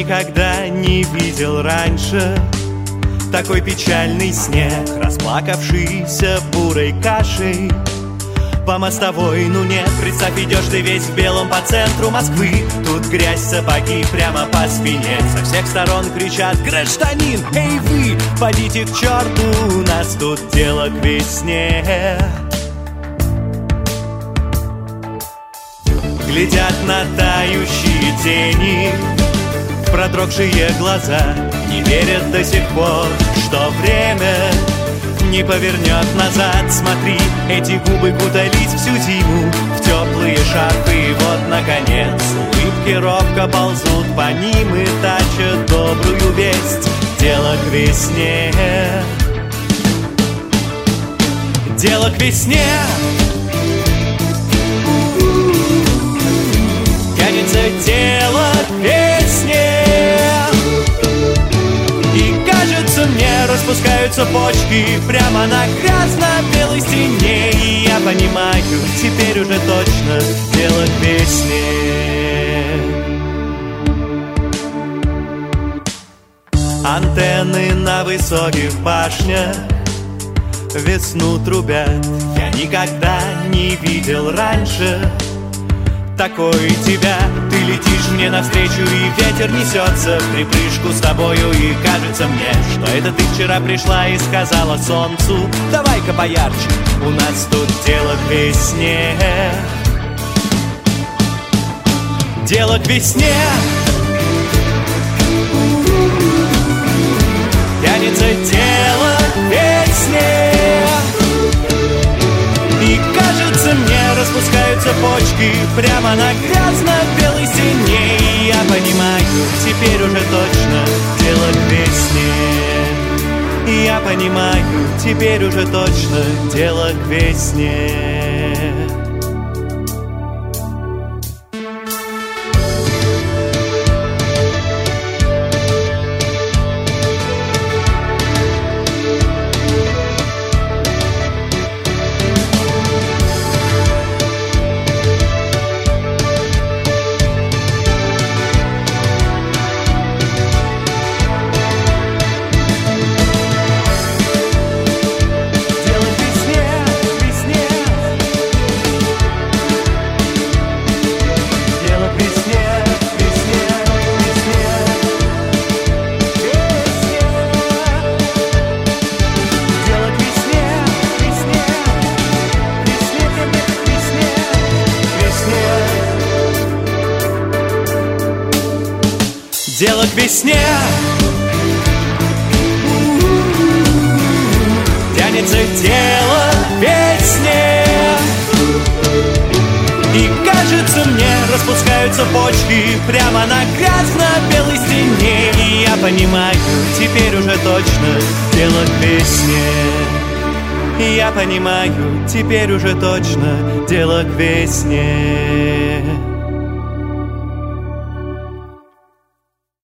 никогда не видел раньше такой печальный снег, расплакавшийся бурой кашей по мостовой. Ну нет, представь, идешь ты весь в белом по центру Москвы. Тут грязь, сапоги прямо по спине. Со всех сторон кричат: гражданин, эй вы, подите к черту, у нас тут дело к весне. Глядят на тающие тени, продрогшие глаза, не верят до сих пор, что время не повернет назад. Смотри, эти губы кутались всю зиму в теплые шарфы, и вот, наконец, улыбки робко ползут по ним и тащат добрую весть. Дело к весне, дело к весне. Тянется дело к весне, и кажется мне, распускаются почки прямо на грязно-белой стене. И я понимаю, теперь уже точно дело к весне. Антенны на высоких башнях весну трубят. Я никогда не видел раньше такой тебя. Ты летишь мне навстречу, и ветер несется в припрыжку с тобою. И кажется мне, что это ты вчера пришла и сказала солнцу: давай-ка поярче, у нас тут дело к весне. Дело к весне. Тянется дело к весне, и кажется мне, распускаются почки прямо на грязно-белой стене. И я понимаю, теперь уже точно дело к весне. И я понимаю, теперь уже точно дело к весне. Дело к весне. Тянется дело к весне, и кажется мне, распускаются почки прямо на грязно-белой стене. И я понимаю, теперь уже точно дело к весне. И я понимаю, теперь уже точно дело к весне.